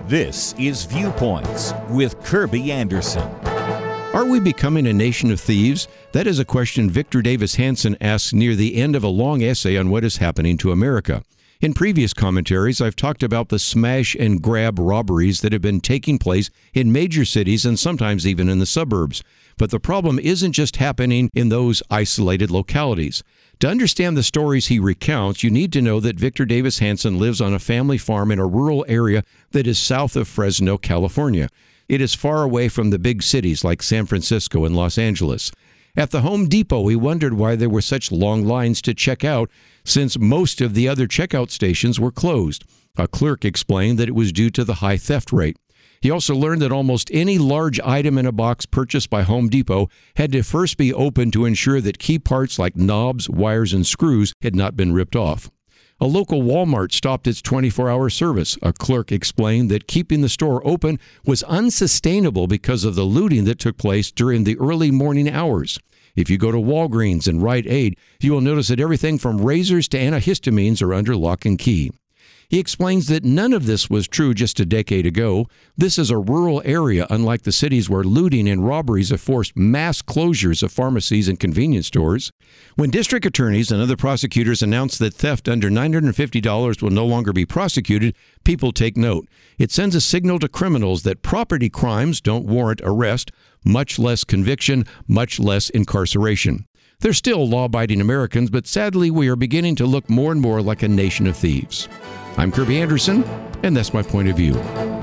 This is Viewpoints with Kirby Anderson. Are we becoming a nation of thieves? That is a question Victor Davis Hanson asks near the end of a long essay on what is happening to America. In previous commentaries, I've talked about the smash and grab robberies that have been taking place in major cities and sometimes even in the suburbs. But the problem isn't just happening in those isolated localities. To understand the stories he recounts, you need to know that Victor Davis Hanson lives on a family farm in a rural area that is south of Fresno, California. It is far away from the big cities like San Francisco and Los Angeles. At the Home Depot, we wondered why there were such long lines to check out, since most of the other checkout stations were closed. A clerk explained that it was due to the high theft rate. He also learned that almost any large item in a box purchased by Home Depot had to first be opened to ensure that key parts like knobs, wires, and screws had not been ripped off. A local Walmart stopped its 24-hour service. A clerk explained that keeping the store open was unsustainable because of the looting that took place during the early morning hours. If you go to Walgreens and Rite Aid, you will notice that everything from razors to antihistamines are under lock and key. He explains that none of this was true just a decade ago. This is a rural area, unlike the cities where looting and robberies have forced mass closures of pharmacies and convenience stores. When district attorneys and other prosecutors announce that theft under $950 will no longer be prosecuted, people take note. It sends a signal to criminals that property crimes don't warrant arrest, much less conviction, much less incarceration. They're still law-abiding Americans, but sadly we are beginning to look more and more like a nation of thieves. I'm Kirby Anderson, and that's my point of view.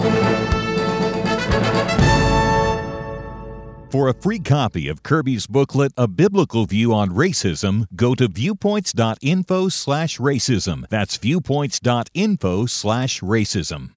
For a free copy of Kirby's booklet, A Biblical View on Racism, go to viewpoints.info/racism. That's viewpoints.info/racism.